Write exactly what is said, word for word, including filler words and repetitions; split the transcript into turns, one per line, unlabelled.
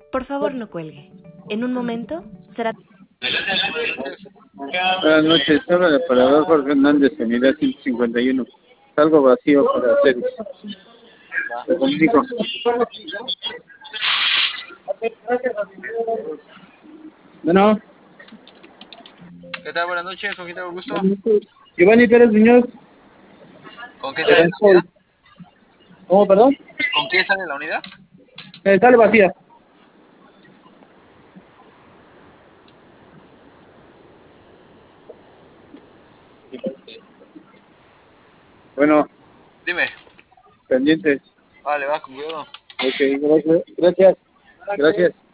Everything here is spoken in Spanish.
Por favor, no cuelgue. En un momento será...
Buenas noches, habla el operador Jorge Hernández, unidad ciento cincuenta y uno. Salgo vacío para servicio. Te comunico. Bueno,
¿Qué tal? Buenas noches, ¿con quién tengo el gusto?
Giovanni Pérez Muñoz.
¿Con qué sale la unidad?
¿Cómo, perdón?
¿Con qué sale la unidad?
Eh, sale vacía. Bueno,
Dime.
pendientes.
Vale, va, con cuidado.
Ok, gracias. Gracias. Gracias.